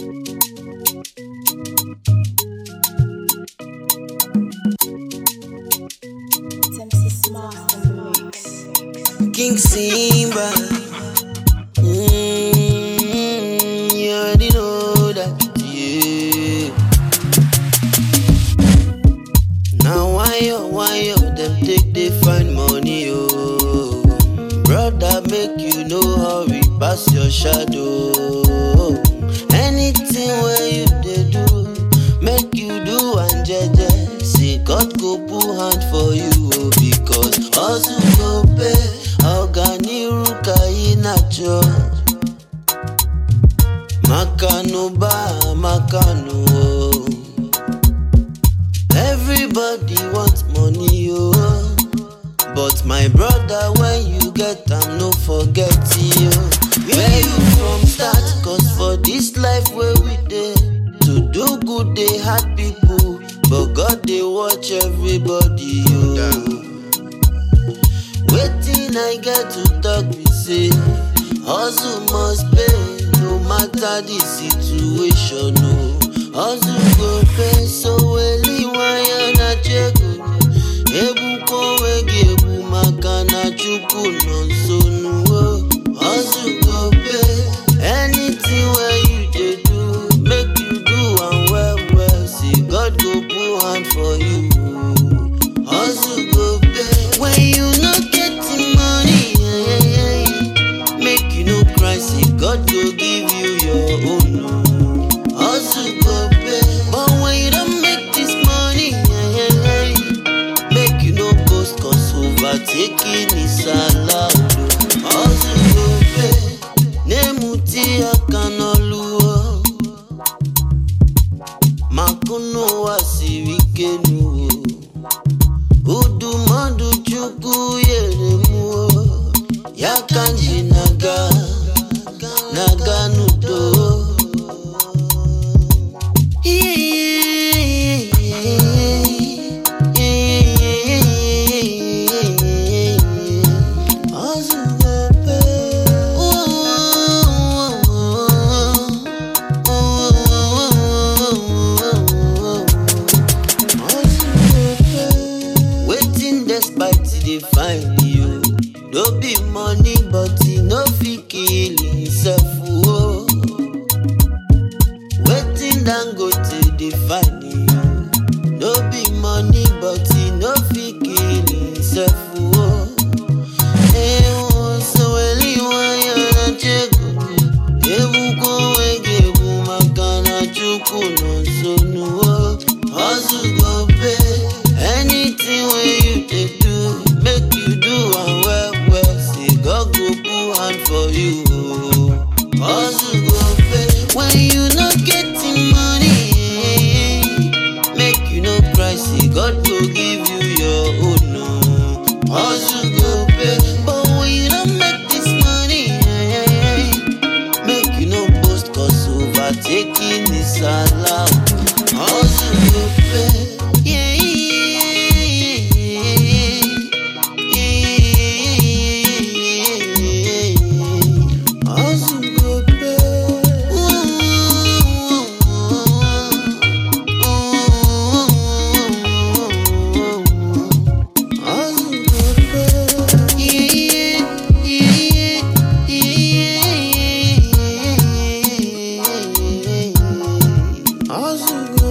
King Simba, you already know that, yeah. Now why yo, them take they find money, oh. Brother, make you no hurry, pass your shadow. Anything where you they do, make you do and jeje. Say God go put hand for you, oh, because hustle go pay. Oganiruka inacho Makano ba makano. Everybody wants money, oh. But my brother, when you get them, no forget you. Where you from start? Cause for this life where we dey, to do good they hard people, but God they watch everybody, oh. Waiting I get to talk, we say hustle must pay, no matter the situation, no. Hustle go pay, so eli wanya na chego. Ebu kowe gebu makana chuku nonsonu, oh. Hustle go pay, anything where you dey do, make you do and well, see God go put hand for you. Hustle go pay, when you not getting money, make you no cry, see God go give you your own. Hustle go pay, but when you don't make this money, make you no ghost, cause overtaking is allowed. Hustle go pay, nemuti akanoluo, makuno wasirikenu. Udumadu chuku yeremu, yakanji naga nudo. Despite they find you, don't be money, but you no fit kill himself. Oh. Waiting and go till they find you, don't be money, but you no fit kill himself. Oh. Hey, oh, so eli wanya na chego, ebu kowe gebu makana chuku nonsonu. Oh. Hustle go pay, anything where you dey do, make you do and well, see God go put hand for you. Hustle go pay, when you not getting money, make you no cry, see God go give you your own. Hustle go pay, but when you don't make this money, make you no boast, cause overtaking is allowed. Hustle go pay. Hustle.